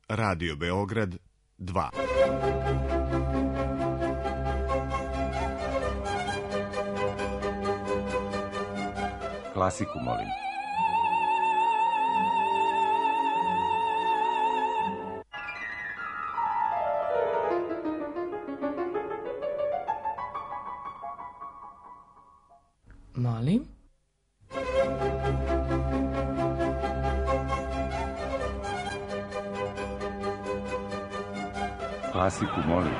Radio Beograd 2. Klasiku, molim. Molim? Klasiku, molim.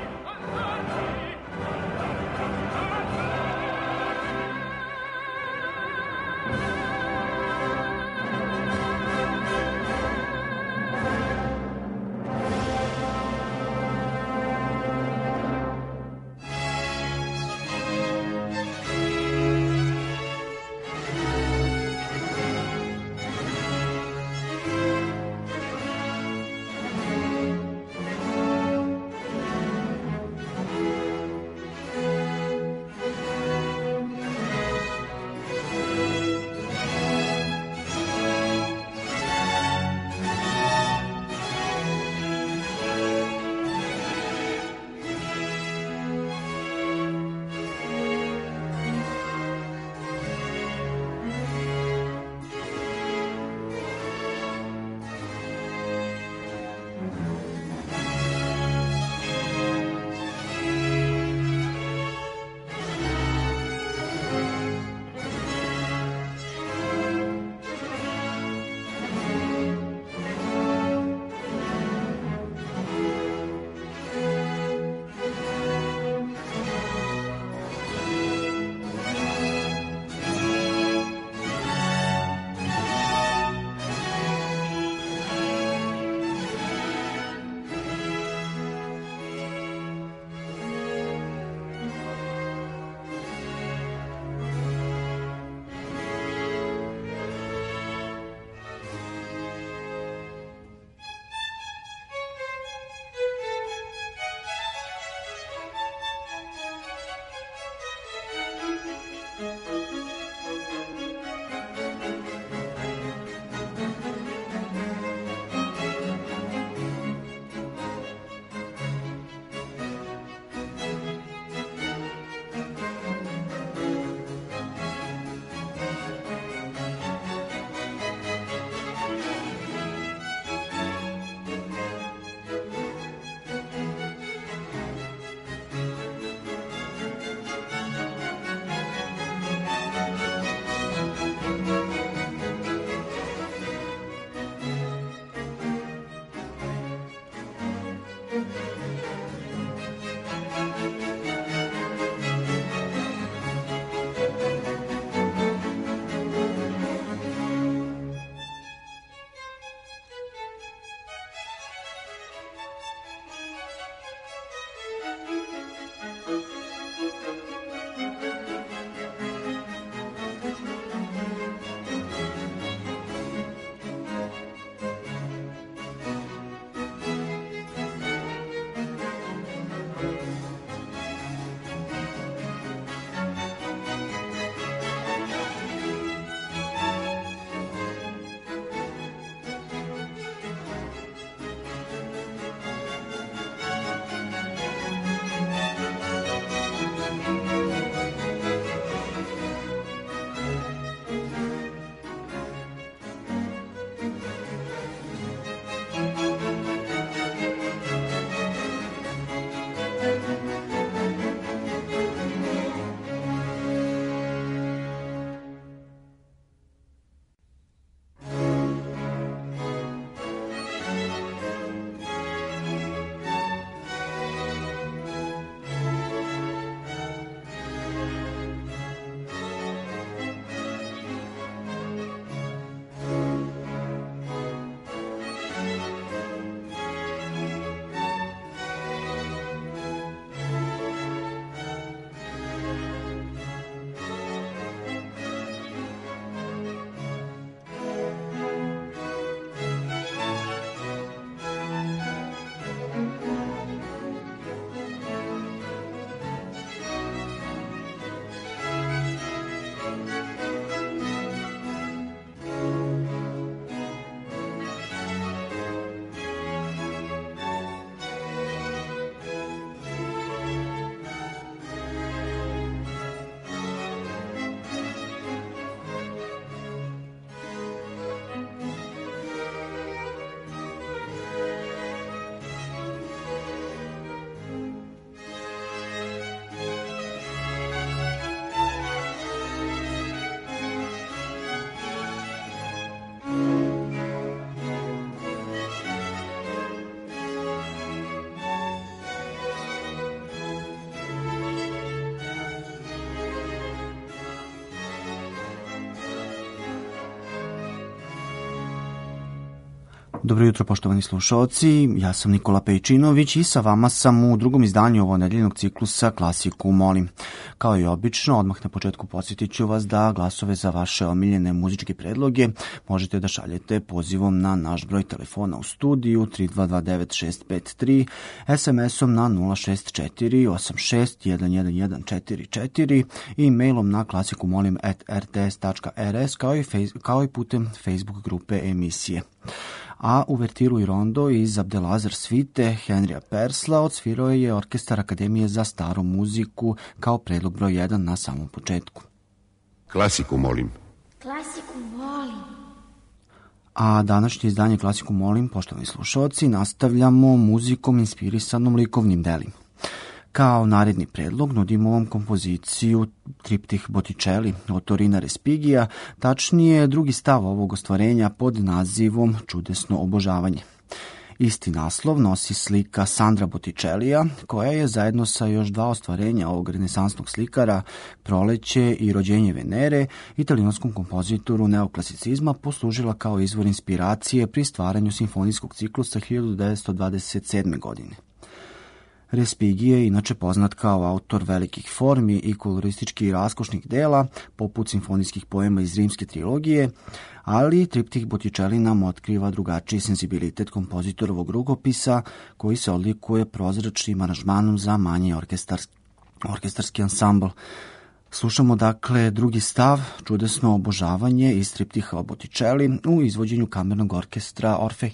Dobro jutro, poštovani slušalci, ja sam Nikola Pejčinović i sa vama sam u drugom izdanju ovog nedeljnog ciklusa Klasiku molim. Kao i obično, odmah na početku podsjetit ću vas da glasove za vaše omiljene muzičke predloge možete da šaljete pozivom na naš broj telefona u studiju 3229 653, SMS-om na 064 86 11144 i mailom na klasikumolim@rts.rs kao i putem Facebook grupe emisije. A uvertiru i rondo iz Abdelazar svite Henrya Persla odsvirao je Orkestar Akademije za staru muziku kao predlog broj 1 na samom početku. Klasiku molim. Klasiku molim. A današnje izdanje Klasiku molim, poštovani slušalci, nastavljamo muzikom inspirisanom likovnim delima. Kao naredni predlog nudimo vam kompoziciju Triptih Botticelli od Torina Respigija, tačnije drugi stav ovog ostvarenja pod nazivom Čudesno obožavanje. Isti naslov nosi slika Sandra Botticellija, koja je zajedno sa još dva ostvarenja ovog renesansnog slikara, Proleće i Rođenje Venere, italijanskom kompozitoru neoklasicizma poslužila kao izvor inspiracije pri stvaranju simfonijskog ciklusa 1927. godine. Respighi je inače poznat kao autor velikih formi i koloristički raskošnih dela, poput simfonijskih poema iz rimske trilogije, ali Triptih Botticelli nam otkriva drugačiji senzibilitet kompozitorovog rukopisa, koji se odlikuje prozračnim aranžmanom za manji orkestarski ansambl. Slušamo dakle drugi stav, Čudesno obožavanje iz Triptiha Botticelli u izvođenju kamernog orkestra Orfej.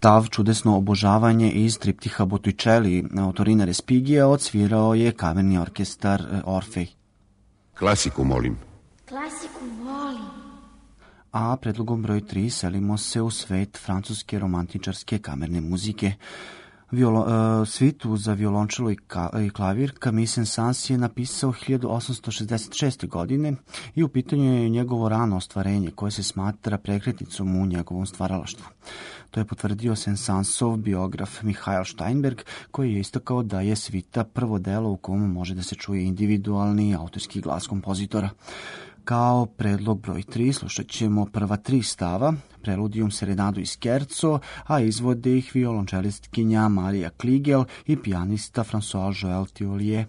stav Čudesno obožavanje iz triptiha Botticelli Torina Respigija odsvirao je kamerni orkestar Orfej. Klasiku molim. Klasiku volim. A predlogom broj 3 selimo se u svet francuske romantičarske kamerne muzike. Svitu za violončelo i klavir Camille Saint-Saëns je napisao 1866. godine i u pitanju je njegovo rano ostvarenje koje se smatra prekretnicom u njegovom stvaralaštvu. To je potvrdio Saint-Saënsov biograf Michael Steinberg, koji je istakao da je svita prvo delo u komu može da se čuje individualni autorski glas kompozitora. Kao predlog broj 3 slušat ćemo prva 3 stava, Preludium, Serenadu i Scherzo, a izvode ih violončelistkinja Marija Kligel i pijanista François-Joël Thiolier.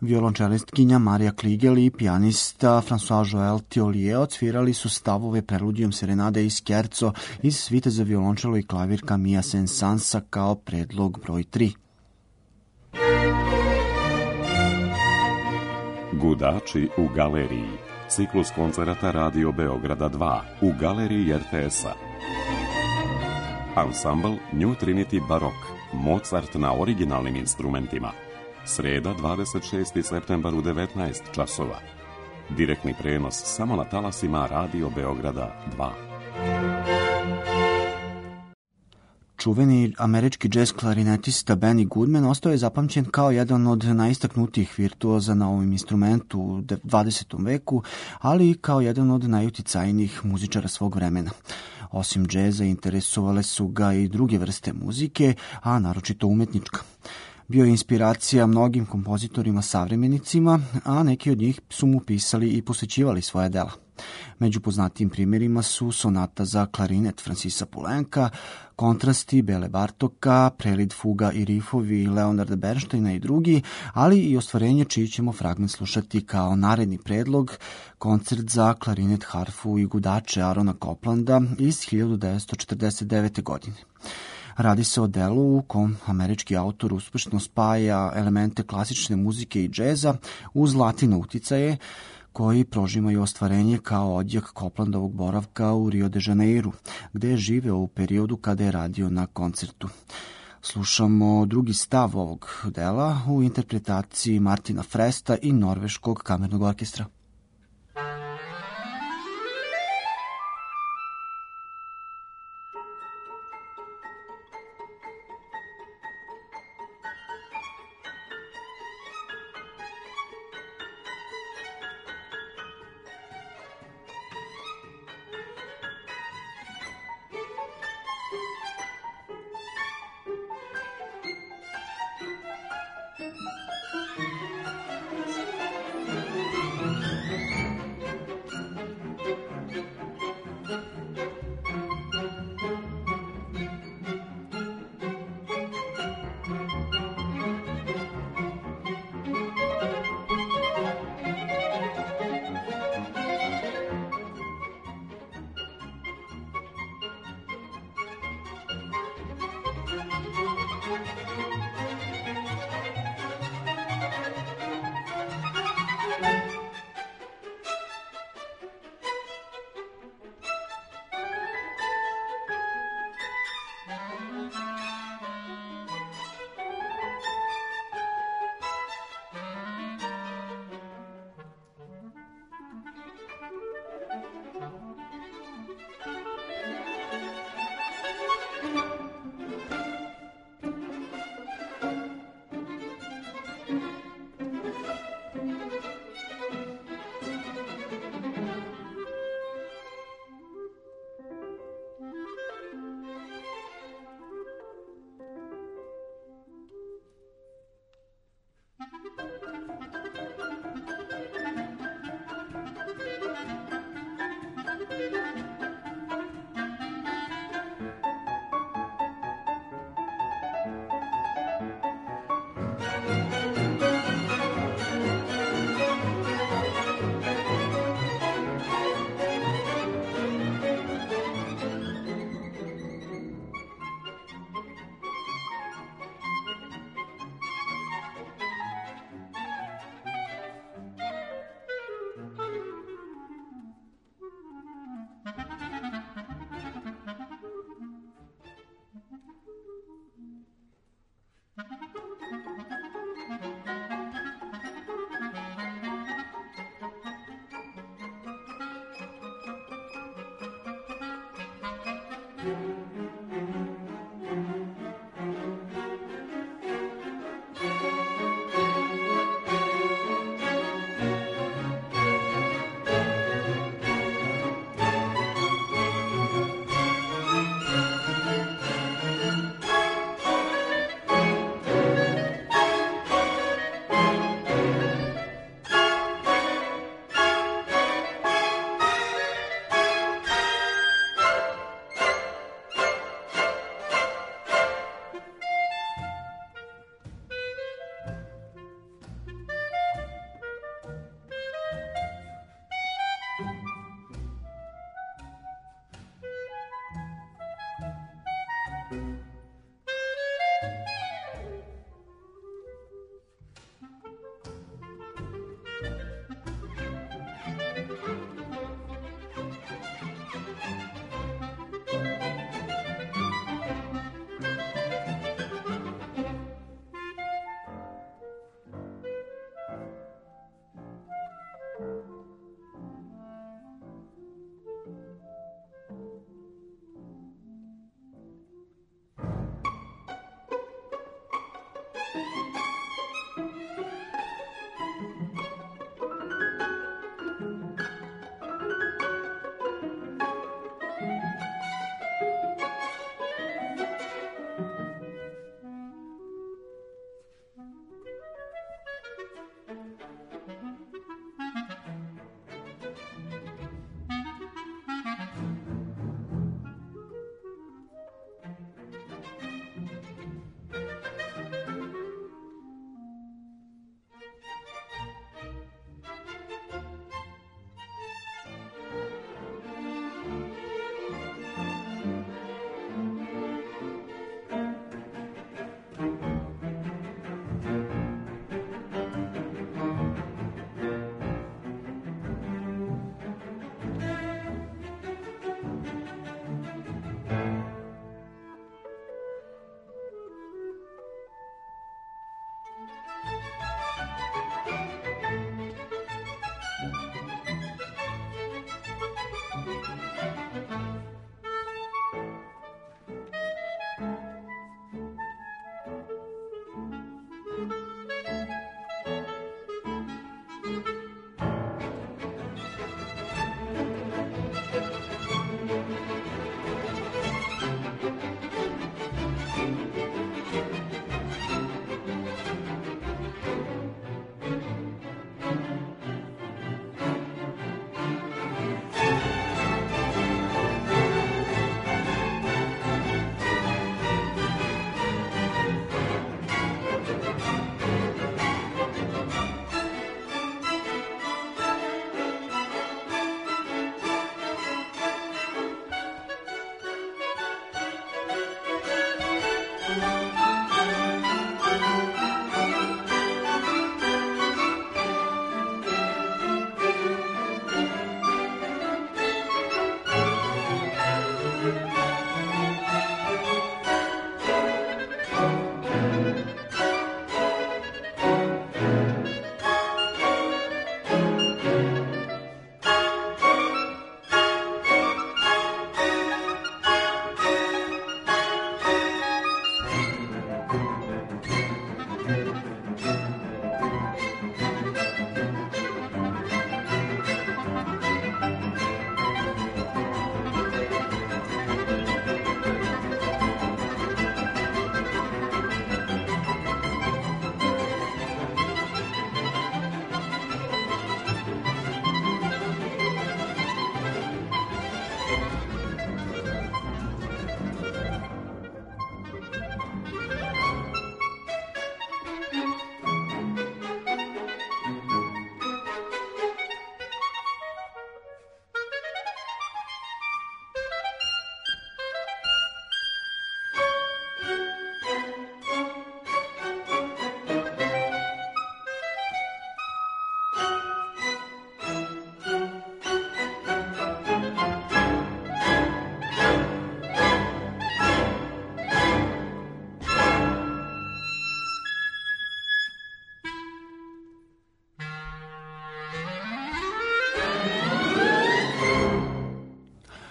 Violončelistkinja Marija Kligel i pijanista François Joël Thiollier odsvirali su stavove preludijom serenade i skerco iz svite za violončelo i klavir Camilla Saint-Sansa kao predlog broj 3. Gudači u galeriji. Ciklus koncerata Radio Beograda 2 u galeriji RTS-a. Ansambl New Trinity Barok. Mozart na originalnim instrumentima. Sreda 26. septembar u 19 časova. Direktni prenos samo na talasima Radio Beograda 2. Čuveni američki džez klarinetista Benny Goodman ostao je zapamćen kao jedan od najistaknutijih virtuoza na ovom instrumentu u 20. veku, ali i kao jedan od najuticajnijih muzičara svog vremena. Osim džeza, interesovale su ga i druge vrste muzike, a naročito umetnička. Bio je inspiracija mnogim kompozitorima savremenicima, a neki od njih su mu pisali i posvećivali svoja dela. Među poznatijim primjerima su sonata za klarinet Francisa Poulenca, kontrasti Bele Bartoka, prelid, fuga i rifovi Leonarda Bernsteina i drugi, ali i ostvarenje čiji ćemo fragment slušati kao naredni predlog, koncert za klarinet, harfu i gudače Arona Coplanda iz 1949. godine. Radi se o delu u kom američki autor uspešno spaja elemente klasične muzike i džeza uz latino uticaje, koji prožimaju ostvarenje kao odjek Coplandovog boravka u Rio de Janeiru, gde je živeo u periodu kada je radio na koncertu. Slušamo drugi stav ovog dela u interpretaciji Martina Fresta i Norveškog kamernog orkestra.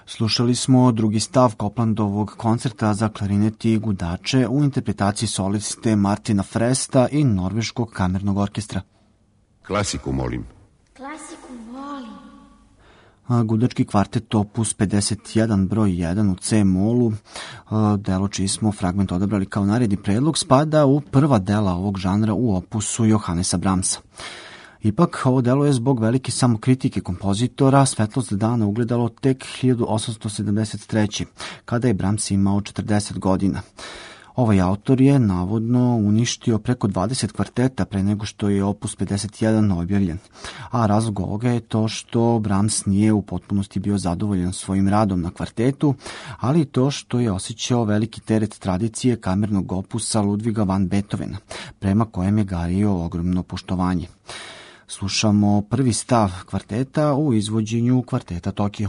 Slušali smo drugi stav Coplandovog koncerta za klarinet i gudače u interpretaciji soliste Martina Fresta i Norveškog kamernog orkestra. Klasiku, molim. Klasiku volim. Gudački kvartet opus 51 broj 1 u C-molu, delo čiji smo fragment odabrali kao naredni predlog, spada u prva dela ovog žanra u opusu Johannesa Brahmsa. Ipak, ovo delo je zbog velike samokritike kompozitora svetlost dana ugledalo tek 1873. kada je Brahms imao 40 godina. Ovaj autor je navodno uništio preko 20 kvarteta pre nego što je opus 51 objavljen, a razlog ovoga je to što Brahms nije u potpunosti bio zadovoljan svojim radom na kvartetu, ali i to što je osjećao veliki teret tradicije kamernog opusa Ludviga van Beethovena, prema kojem je gario ogromno poštovanje. Slušamo prvi stav kvarteta u izvođenju kvarteta Tokio.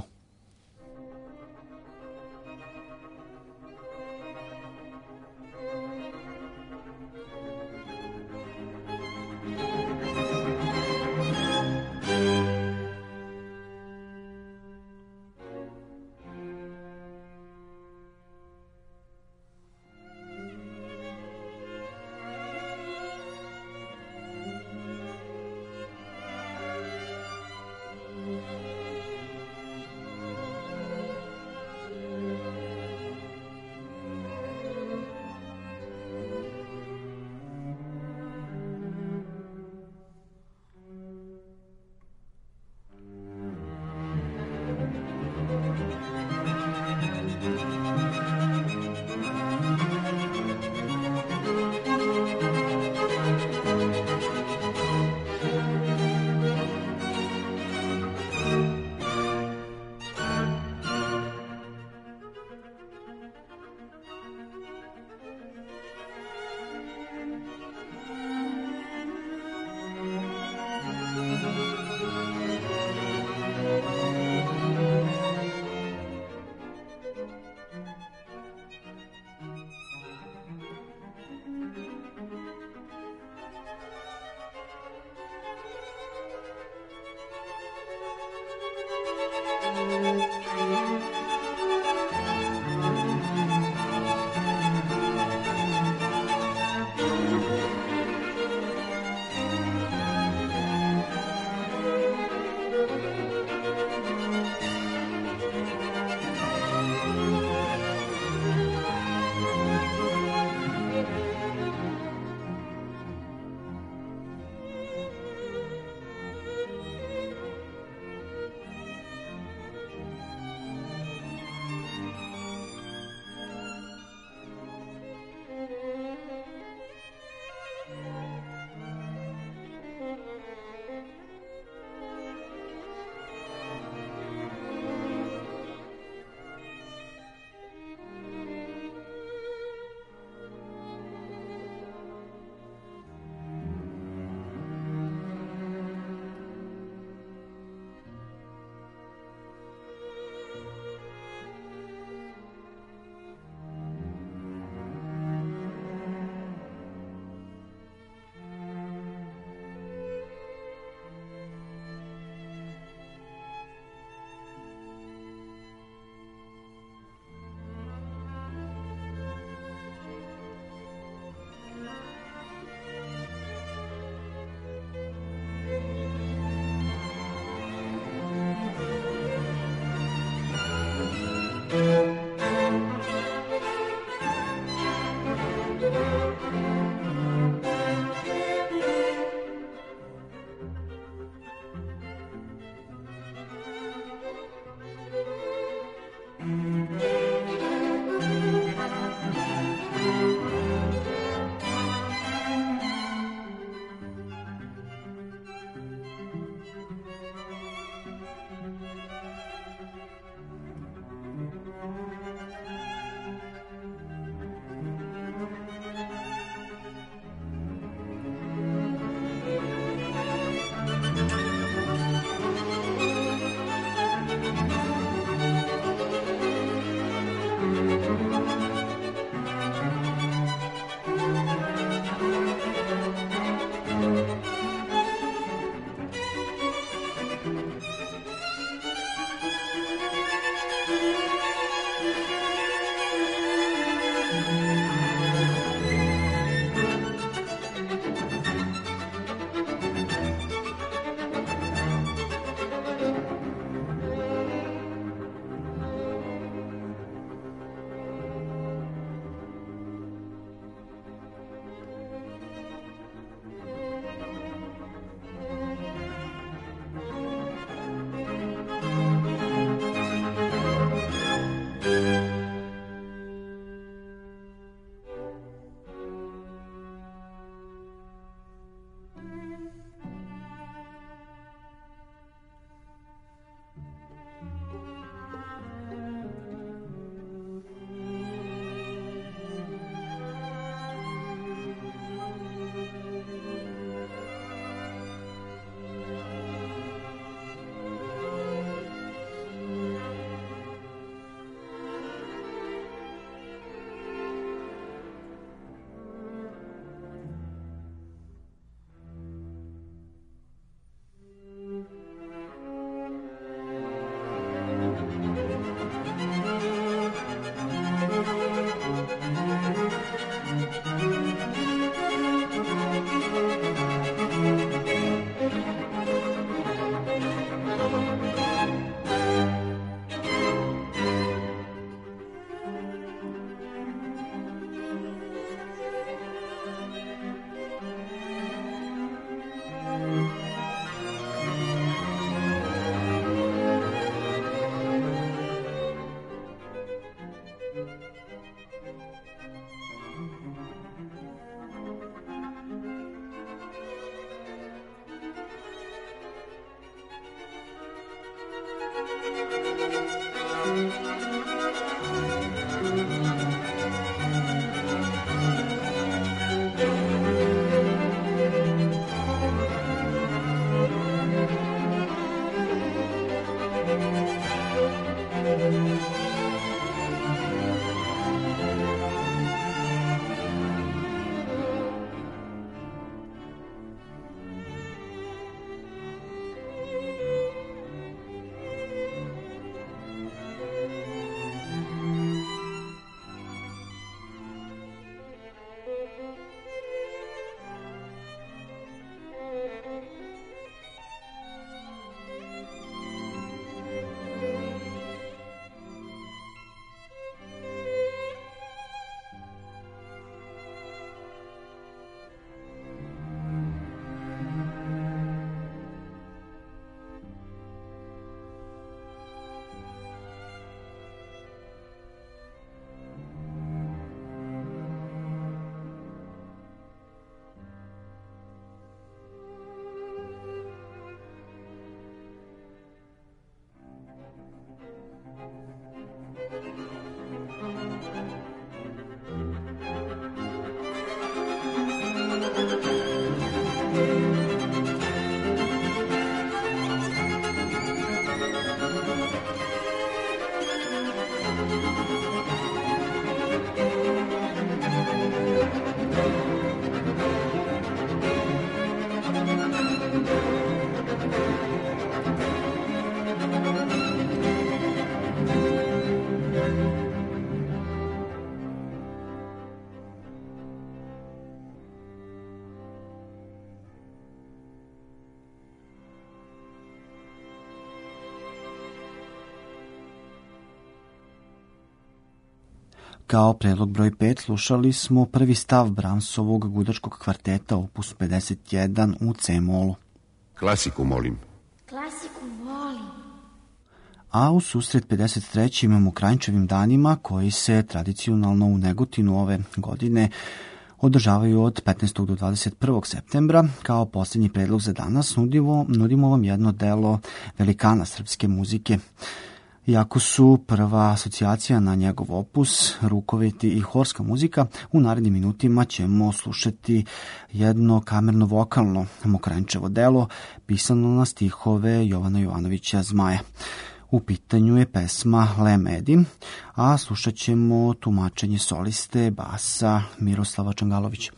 Kao predlog broj 5 slušali smo prvi stav Brahmsovog gudačkog kvarteta opus 51 u C-molu. Klasiku molim. Klasiku volim. A u susret 53. imamo Kranjčevim danima koji se tradicionalno u Negotinu ove godine održavaju od 15. do 21. septembra. Kao posljednji predlog za danas nudimo vam jedno delo velikana srpske muzike. Iako su prva asocijacija na njegov opus rukoveti i horska muzika, u narednim minutima ćemo slušati jedno kamerno-vokalno Mokranjčevo delo pisano na stihove Jovana Jovanovića Zmaja. U pitanju je pesma Le Medi, a slušat ćemo tumačenje soliste basa Miroslava Čangalovića.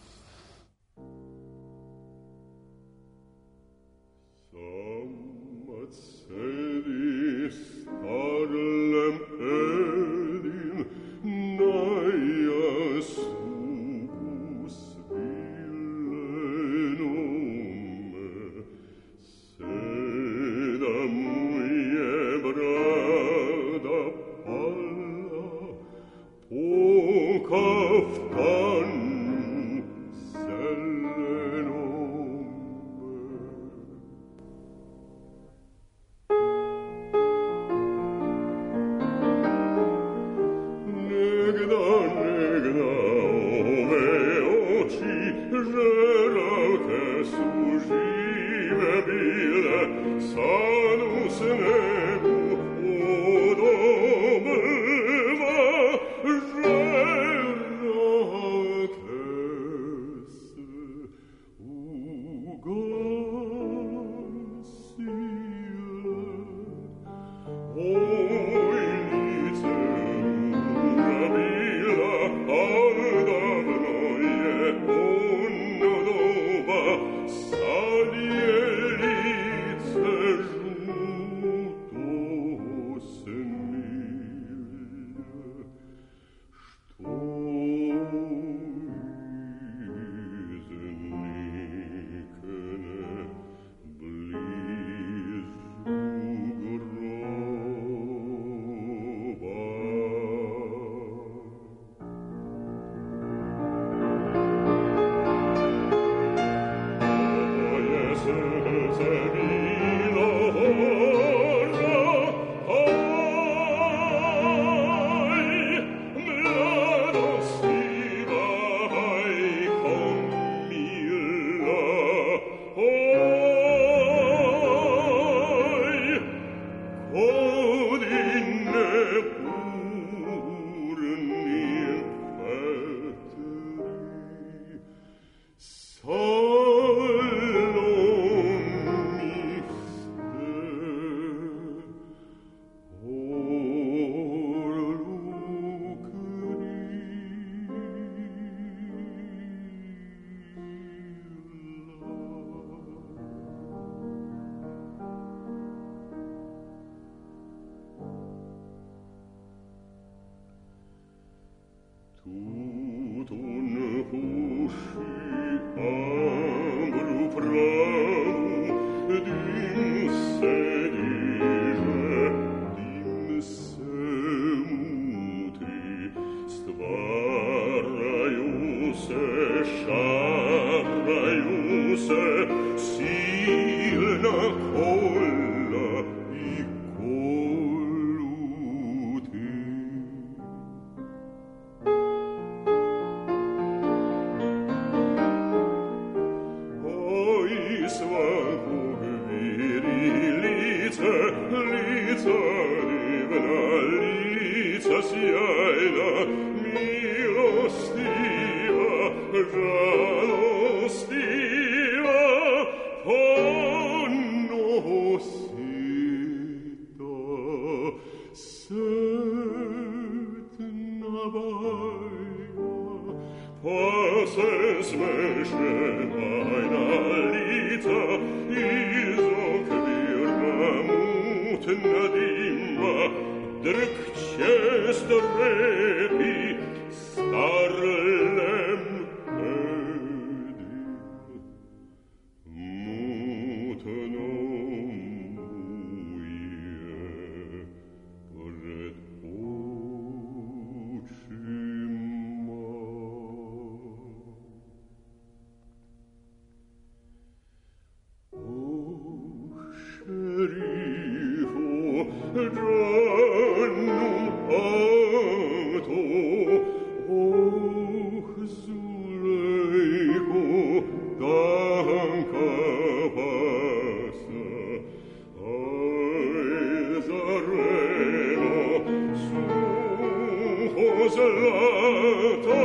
zlato,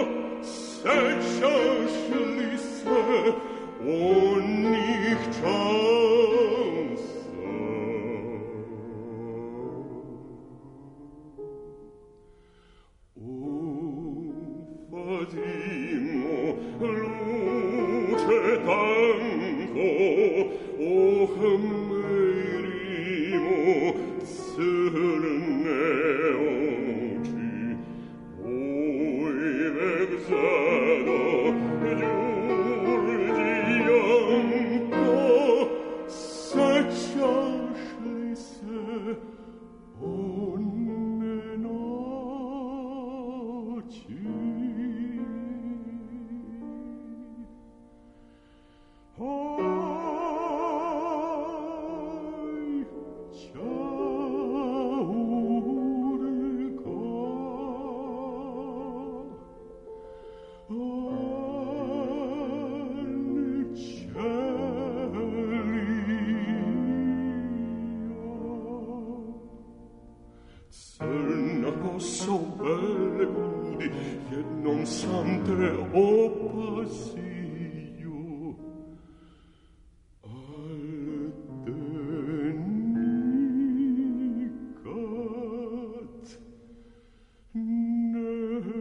sećaš li se onih časa? Fatimo, luce tanco, merimo, crne oči, oj vegzado, Đurđijanko, sećaš li se one noći? Crna koso bele budi, jednom sam te opazio, ale te nikad ne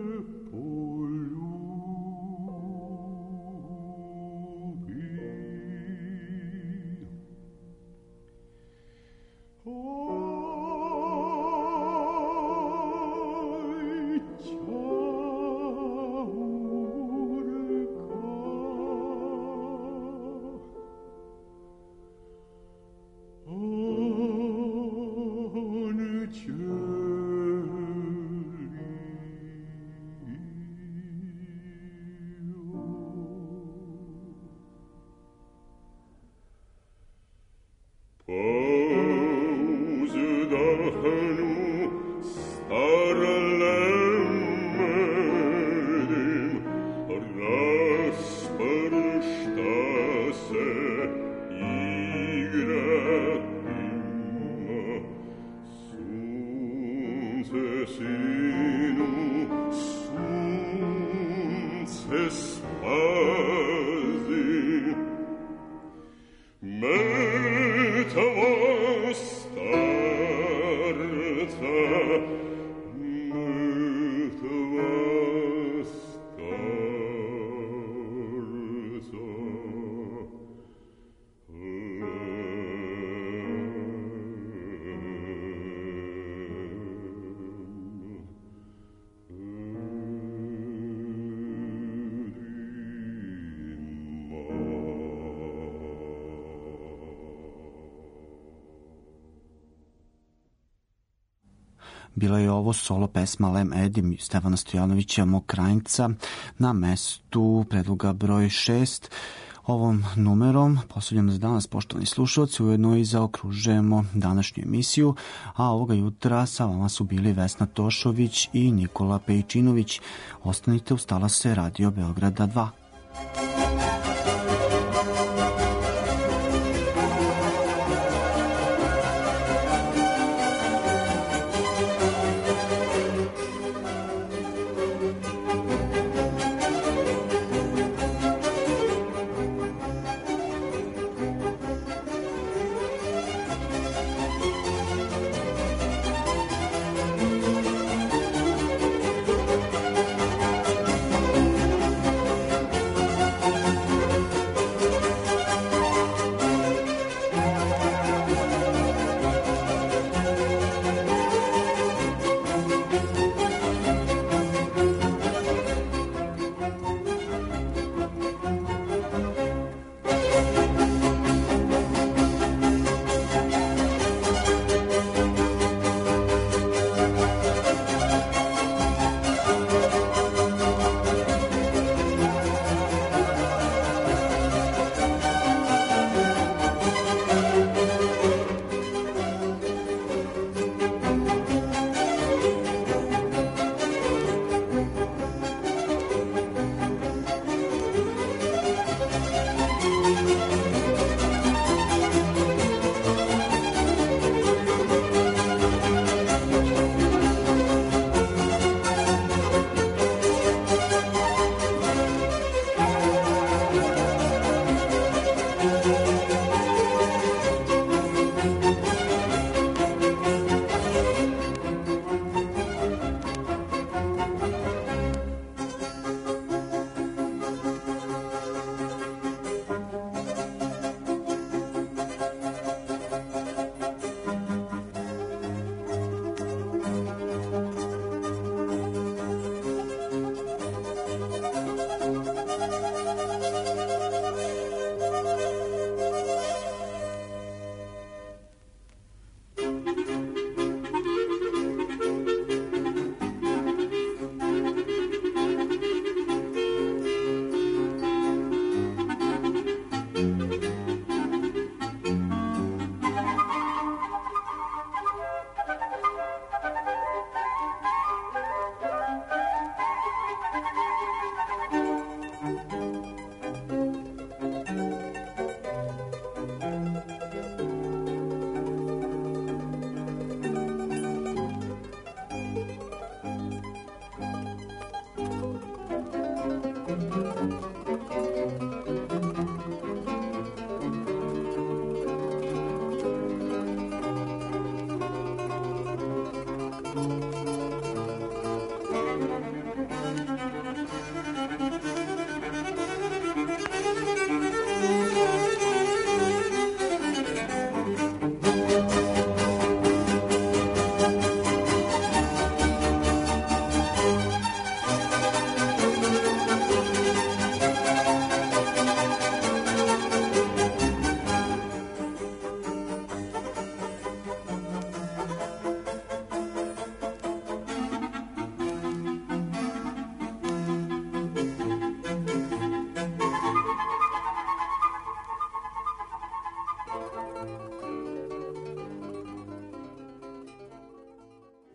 Bila je ovo solo pesma Lem Edim Stefana Stojanovića Mokranjca na mestu predloga broj 6. Ovom numerom posljednjom za danas, poštovani slušalci, ujedno i zaokružujemo današnju emisiju, a ovoga jutra sa vama su bili Vesna Tošović i Nikola Pejčinović. Ostanite uz talase Radio Beograda 2.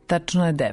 tačno je 9.